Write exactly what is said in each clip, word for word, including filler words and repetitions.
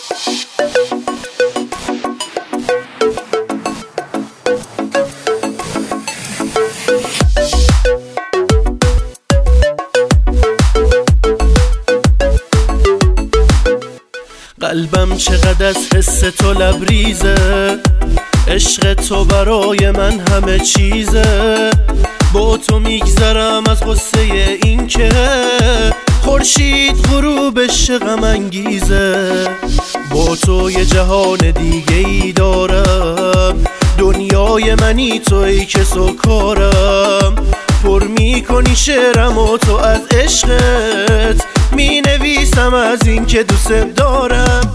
قلبم چقدر از حس تو لبریزه، عشق تو برای من همه چیزه. با تو میگذرم از غصه این که خورشید غروبش غم انگیزه. با تو یه جهان دیگه ای دارم، دنیای منی تویی که سکارم. پر میکنی شعرم و تو از عشقت می نویسم از این که دوست دارم.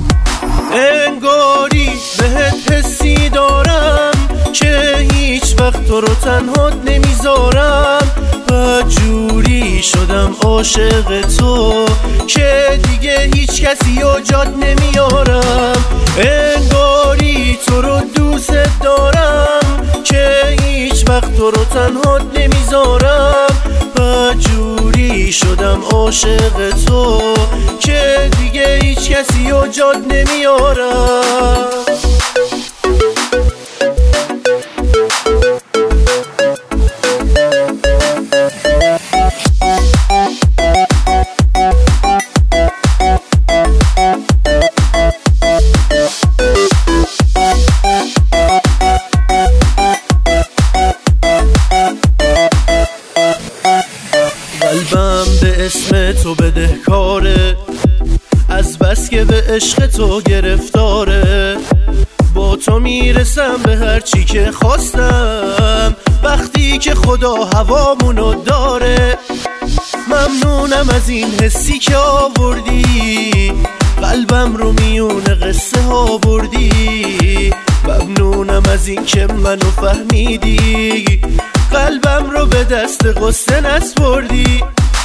انگاری بهت حسی دارم که هیچ وقت تو رو تنها نمیذارم. و جوری شدم عاشق تو که دیگه هیچ کسی و جات نمیارم. انگاری تو رو دوست دارم که هیچ وقت تو رو تنها نمیذارم. و جوری شدم عاشق تو که دیگه هیچ کسی و جات نمیارم. قلبم به اسم تو بدهکاره، از بس که به عشق تو گرفتاره. با تو میرسم به هر چی که خواستم وقتی که خدا هوامونو داره. ممنونم از این حسی که آوردی، قلبم رو میون قصه ها بردی. ممنونم از این که منو فهمیدی، قلبم رو به دست غصه نسپردی.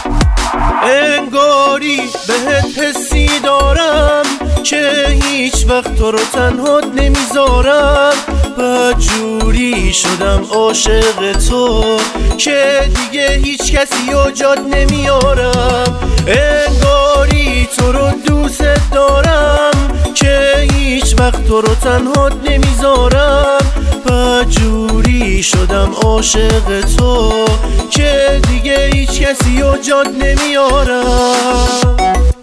انگاری بهت حسی دارم که هیچ وقت تو رو تنها نمیذارم. و جوری شدم عاشق تو که دیگه هیچ کسی و جات نمیارم. انگاری تو رو دوست دارم که هیچ وقت تو رو تنها نمیذارم. و جوری شدم عاشق تو که دیگه هیچ کسی و جات نمیارم.